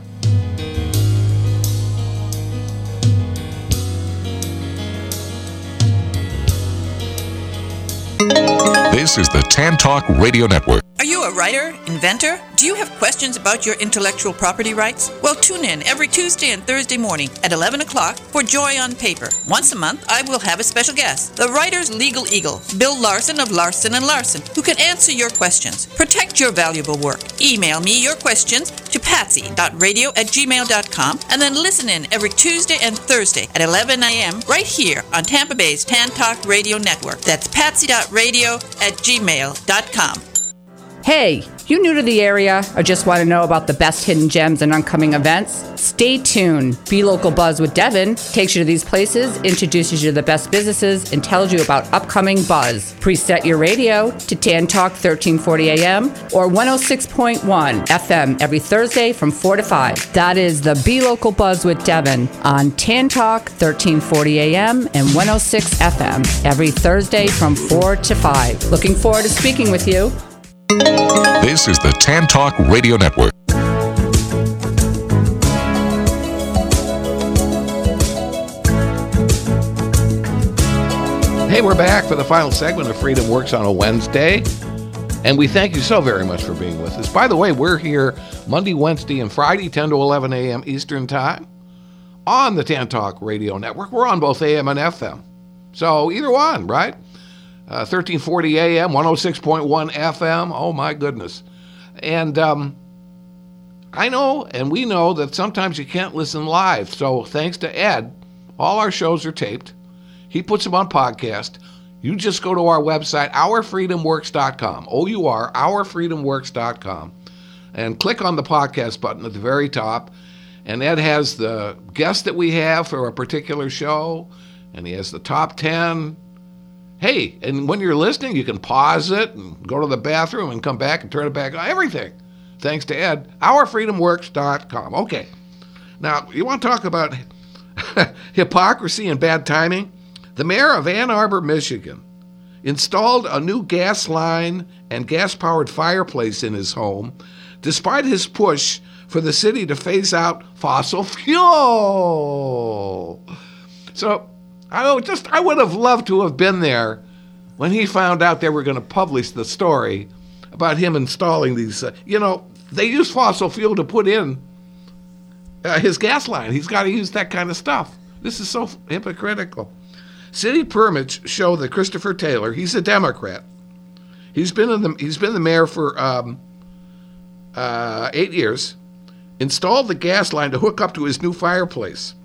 This is the Tan Talk Radio Network. Are you a writer, inventor? Do you have questions about your intellectual property rights? Well, tune in every Tuesday and Thursday morning at eleven o'clock for Joy on Paper. Once a month, I will have a special guest, the writer's legal eagle, Bill Larson of Larson and Larson, who can answer your questions. Protect your valuable work. Email me your questions to patsy dot radio at gmail dot com and then listen in every Tuesday and Thursday at eleven a.m. right here on Tampa Bay's Tan Talk Radio Network. That's patsy dot radio at gmail dot com. Hey, you new to the area or just want to know about the best hidden gems and upcoming events? Stay tuned. Be Local Buzz with Devin takes you to these places, introduces you to the best businesses, and tells you about upcoming buzz. Preset your radio to Tan Talk thirteen forty a.m. or one oh six point one F M every Thursday from four to five. That is the Be Local Buzz with Devin on Tan Talk thirteen forty a.m. and one oh six F M every Thursday from four to five. Looking forward to speaking with you. This is the Tan Talk Radio Network. Hey, we're back for the final segment of Freedom Works on a Wednesday. And we thank you so very much for being with us. By the way, we're here Monday, Wednesday, and Friday, ten to eleven a.m. Eastern Time on the Tan Talk Radio Network. We're on both A M and F M. So either one, right? Uh, thirteen forty a m, one oh six point one F M. Oh, my goodness. And um, I know, and we know that sometimes you can't listen live. So thanks to Ed, all our shows are taped. He puts them on podcast. You just go to our website, our freedom works dot com, O U R, our freedom works dot com, and click on the podcast button at the very top. And Ed has the guests that we have for a particular show, and he has the top ten. Hey, and when you're listening, you can pause it and go to the bathroom and come back and turn it back on. Everything. Thanks to Ed. our freedom works dot com. Okay. Now, you want to talk about hypocrisy and bad timing? The mayor of Ann Arbor, Michigan, installed a new gas line and gas-powered fireplace in his home, despite his push for the city to phase out fossil fuel. So, I know, just I would have loved to have been there when he found out they were going to publish the story about him installing these. Uh, you know, they use fossil fuel to put in uh, his gas line. He's got to use that kind of stuff. This is so hypocritical. City permits show that Christopher Taylor, he's a Democrat. He's been in the he's been the mayor for um, uh, eight years. Installed the gas line to hook up to his new fireplace.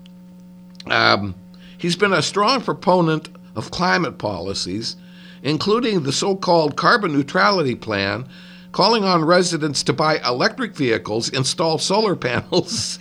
Um. He's been a strong proponent of climate policies, including the so-called carbon neutrality plan, calling on residents to buy electric vehicles, install solar panels,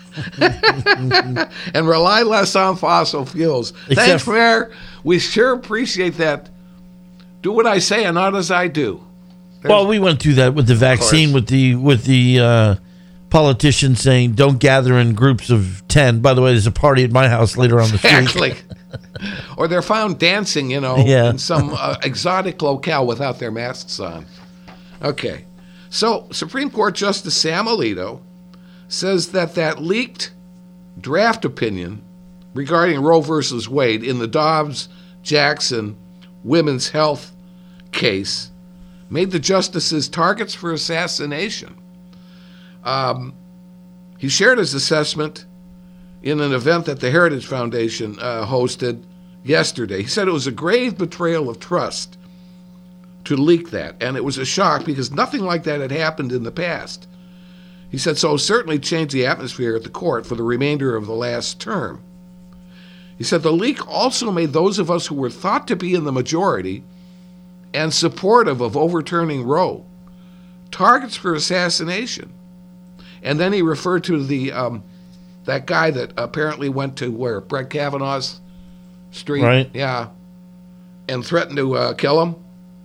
and rely less on fossil fuels. Except Thanks, Mayor. We sure appreciate that. Do what I say and not as I do. There's, well, we went through that with the vaccine, with the with the uh, politicians saying don't gather in groups of ten. By the way, there's a party at my house later on the street. Exactly. Or they're found dancing, you know, yeah. in some uh, exotic locale without their masks on. Okay. So Supreme Court Justice Sam Alito says that that leaked draft opinion regarding Roe versus Wade in the Dobbs-Jackson women's health case made the justices targets for assassination. Um, he shared his assessment in an event that the Heritage Foundation uh, hosted yesterday. He said it was a grave betrayal of trust to leak that, and it was a shock because nothing like that had happened in the past. He said, so it certainly changed the atmosphere at the court for the remainder of the last term. He said the leak also made those of us who were thought to be in the majority and supportive of overturning Roe targets for assassination. And then he referred to the um, that guy that apparently went to where Brett Kavanaugh's street, right? Yeah, and threatened to uh, kill him.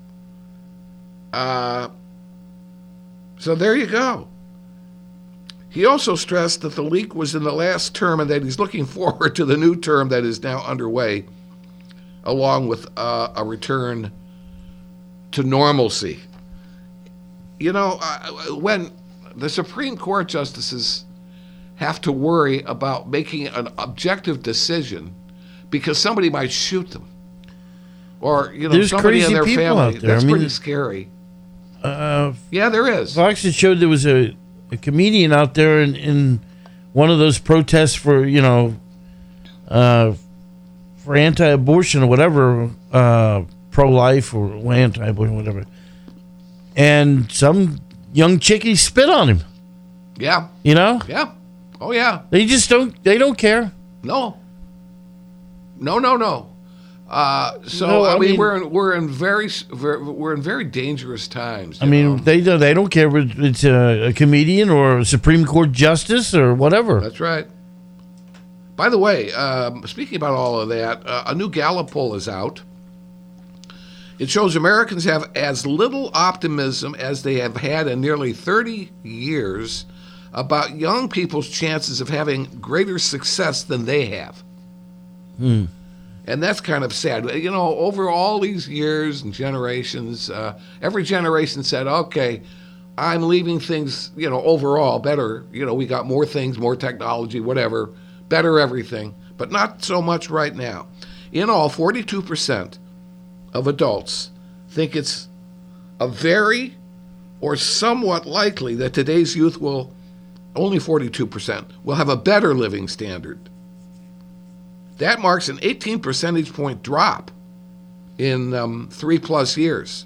Uh, so there you go. He also stressed that the leak was in the last term and that he's looking forward to the new term that is now underway, along with uh, a return to normalcy. You know, uh, when the Supreme Court justices have to worry about making an objective decision because somebody might shoot them. or you know There's somebody in crazy their people family. out there. That's I mean, pretty scary. Uh, yeah, there is. Fox had showed there was a, a comedian out there in, in one of those protests for you know uh, for anti-abortion or whatever, uh, pro-life or anti-abortion, whatever, and some young chickie spit on him. Yeah. You know? Yeah. Oh yeah. They just don't. They don't care. No. No, no, no. Uh, so No, I, I mean, mean- we're in, we're in very, s- very we're in very dangerous times. I mean, they don't. They don't care if it's a, a comedian or a Supreme Court justice or whatever. That's right. By the way, um, speaking about all of that, uh, a new Gallup poll is out. It shows Americans have as little optimism as they have had in nearly thirty years about young people's chances of having greater success than they have. Hmm. And that's kind of sad. You know, over all these years and generations, uh, every generation said, okay, I'm leaving things, you know, overall better. You know, we got more things, more technology, whatever, better everything, but not so much right now. In all, forty-two percent of adults think it's a very or somewhat likely that today's youth will, only forty-two percent, will have a better living standard. That marks an eighteen percentage point drop in um, three plus years.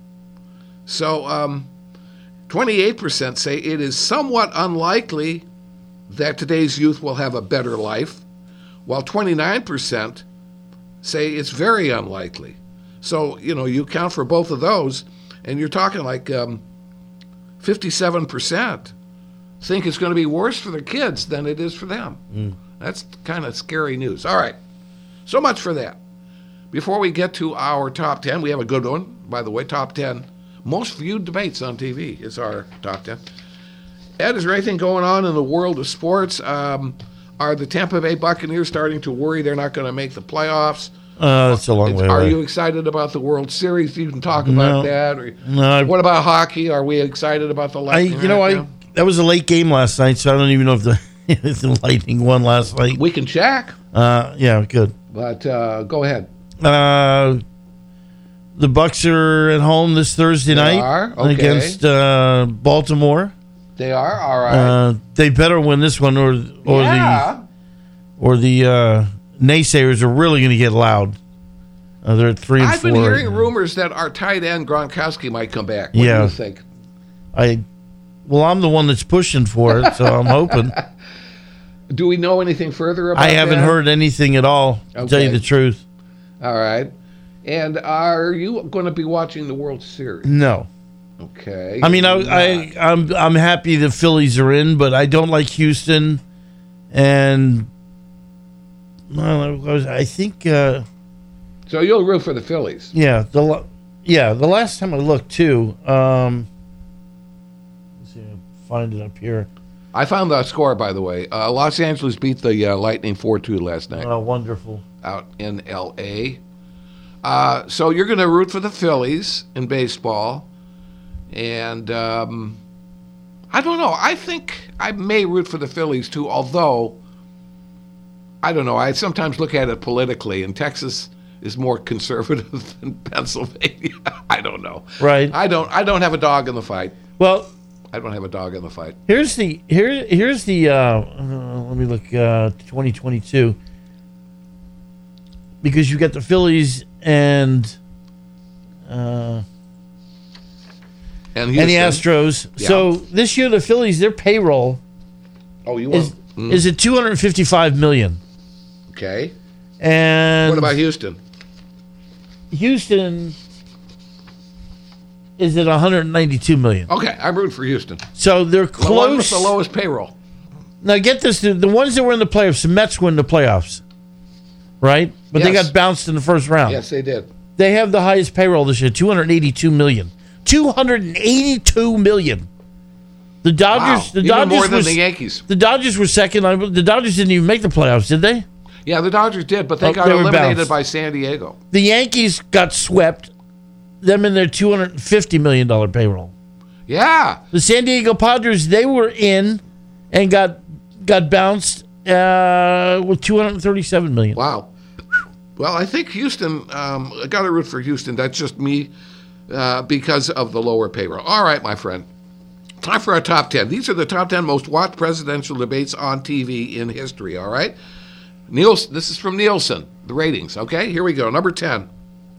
So um, twenty-eight percent say it is somewhat unlikely that today's youth will have a better life, while twenty-nine percent say it's very unlikely. So, you know, you account for both of those, and you're talking like um, fifty-seven percent think it's going to be worse for their kids than it is for them. Mm. That's kind of scary news. All right, so much for that. Before we get to our top ten, we have a good one, by the way, top ten most viewed debates on T V is our top ten. Ed, is there anything going on in the world of sports? Um, are the Tampa Bay Buccaneers starting to worry they're not going to make the playoffs? Uh, that's a long way Are away. you excited about the World Series? You can talk about No. that. Or, No, I- what about hockey? Are we excited about the I, Lightning? you know, right I now? that was a late game last night, so I don't even know if the if the Lightning won last night. We can check. Uh, yeah, good. But uh, go ahead. Uh, the Bucks are at home this Thursday They night are? Okay. against uh, Baltimore. They are all right. Uh, they better win this one, or or Yeah. the or the uh, naysayers are really going to get loud. Uh, they're at three and I've four. been hearing rumors that our tight end Gronkowski might come back. What Yeah. do you think? I well, I'm the one that's pushing for it, so I'm hoping. Do we know anything further about I haven't that? heard anything at all. To tell you Okay. the truth, All right. And are you going to be watching the World Series? no. Okay. I mean, I, You're I not. I'm I'm happy the Phillies are in, but I don't like Houston, and well, I, was, I think uh, So you'll root for the Phillies. yeah the la- yeah the last time I looked too. Um, let's see, I'll find it up here. I found the score, by the way. Uh, Los Angeles beat the uh, Lightning four two last night Oh, wonderful. out in L A. Uh, so you're going to root for the Phillies in baseball. And um, I don't know. I think I may root for the Phillies, too, although, I don't know. I sometimes look at it politically, and Texas is more conservative than Pennsylvania. I don't know. Right. I don't I don't have a dog in the fight. Well, I don't have a dog in the fight. Here's the here here's the uh, uh, let me look uh, twenty twenty-two, because you got the Phillies and uh, And, and the Houston. Astros. Yeah. So this year the Phillies, their payroll Oh, you is want mm. is at two hundred fifty-five million. Okay. And What about Houston? Houston is at one hundred ninety-two million. Okay, I'm rooting for Houston. So they're The one with close. the lowest payroll. Now get this: the, the ones that were in the playoffs, the Mets were in the playoffs, right? But they Yes. got bounced in the first round. Yes, they did. They have the highest payroll this year, two hundred eighty-two million. two hundred eighty-two million. The Dodgers, Wow. the Even Dodgers more than was- the Yankees. The Dodgers were second. I- The Dodgers didn't even make the playoffs, did they? Yeah, the Dodgers did, but they Oh, got they were eliminated bounced. by San Diego. The Yankees got swept. Them in their two hundred fifty million dollar payroll. Yeah. The San Diego Padres, they were in and got got bounced uh, with two hundred thirty-seven million. Wow. Well, I think Houston, um, I got to root for Houston. That's just me uh, because of the lower payroll. All right, my friend. Time for our top ten. These are the top ten most watched presidential debates on T V in history, all right? Nielsen, this is from Nielsen, the ratings, okay? Here we go. Number ten.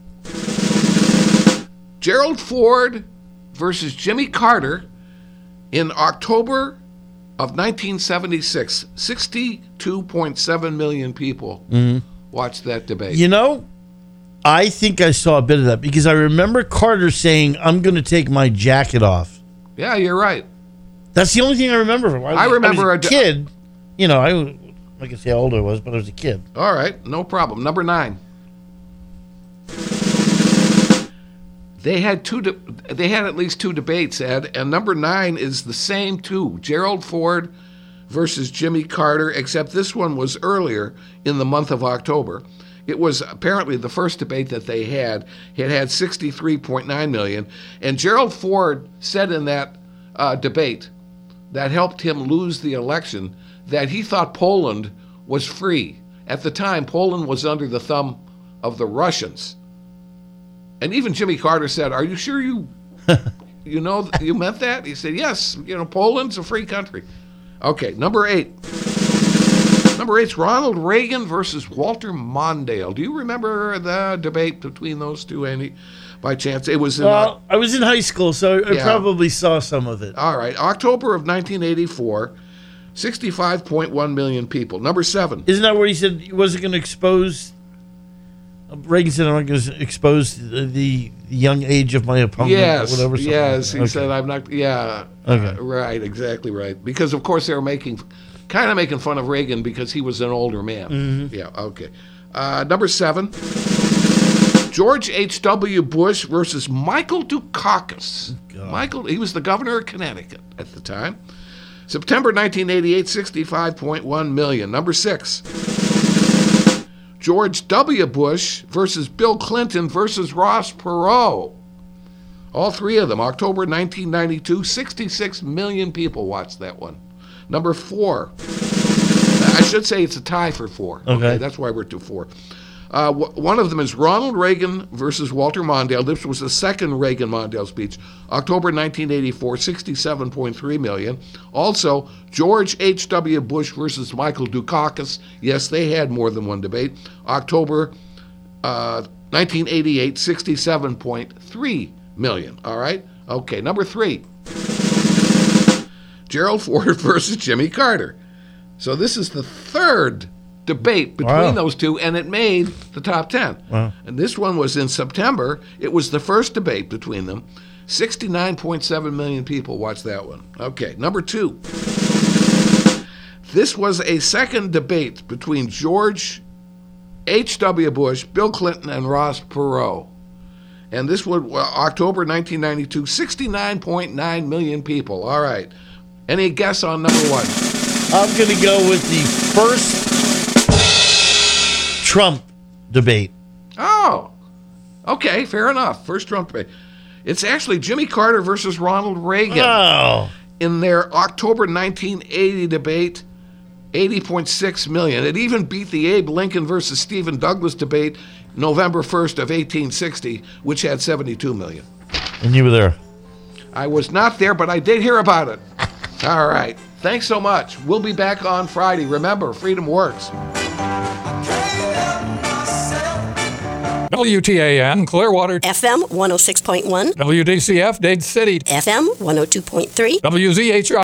Gerald Ford versus Jimmy Carter in October of nineteen seventy-six. sixty-two point seven million people Mm-hmm. watched that debate. You know, I think I saw a bit of that because I remember Carter saying, I'm going to take my jacket off. Yeah, you're right. That's the only thing I remember. I, was, I remember I was a a- kid. You know, I, I can say how old I was, but I was a kid. All right, no problem. Number nine. They had two. De- they had at least two debates, Ed, and number nine is the same two: Gerald Ford versus Jimmy Carter. Except this one was earlier in the month of October. It was apparently the first debate that they had. It had sixty-three point nine million, and Gerald Ford said in that uh, debate that helped him lose the election that he thought Poland was free. At the time, Poland was under the thumb of the Russians. And even Jimmy Carter said, "Are you sure you, you know, you meant that?" He said, "Yes, you know, Poland's a free country." Okay, number eight. Number eight's Ronald Reagan versus Walter Mondale. Do you remember the debate between those two, Andy? By chance, it was in. Well, I was in high school, so I Yeah. probably saw some of it. All right, October of nineteen eighty-four, sixty-five point one million people. Number seven. Isn't that where he said he wasn't going to expose? Reagan said, "I'm not going to expose the, the young age of my opponent." Yes, or whatever. something yes. like that. He said, "I'm not." Yeah. Okay. Uh, right. Exactly right. Because of course they were making, kind of making fun of Reagan because he was an older man. Mhm. Yeah. Okay. Uh, number seven. George H W. Bush versus Michael Dukakis. Michael, he was the governor of Connecticut at the time. September nineteen eighty-eight, sixty-five point one million. Number six. George W. Bush versus Bill Clinton versus Ross Perot. All three of them, October nineteen ninety-two, sixty-six million people watched that one. Number four. I should say it's a tie for four. Okay. That's why we're to four. Uh, w- one of them is Ronald Reagan versus Walter Mondale. This was the second Reagan-Mondale speech. October nineteen eighty-four, sixty-seven point three million. Also, George H W. Bush versus Michael Dukakis. Yes, they had more than one debate. October uh, nineteen eighty-eight, sixty-seven point three million. All right? Okay, number three. Gerald Ford versus Jimmy Carter. So this is the third debate between Wow. those two, and it made the top ten. Wow. And this one was in September. It was the first debate between them. sixty-nine point seven million people watched that one. Okay, number two. This was a second debate between George H W. Bush, Bill Clinton, and Ross Perot. And this was uh, October nineteen ninety-two, sixty-nine point nine million people. All right. Any guess on number one? I'm going to go with the first Trump debate. Oh, okay, fair enough. First Trump debate. It's actually Jimmy Carter versus Ronald Reagan. Oh. In their October nineteen eighty debate, eighty point six million. It even beat the Abe Lincoln versus Stephen Douglas debate, November first of eighteen sixty, which had seventy-two million. And you were there. I was not there, but I did hear about it. All right. Thanks so much. We'll be back on Friday. Remember, freedom works. W T A N, Clearwater. F M one oh six point one. W D C F, Dade City. F M one oh two point three. W Z H R.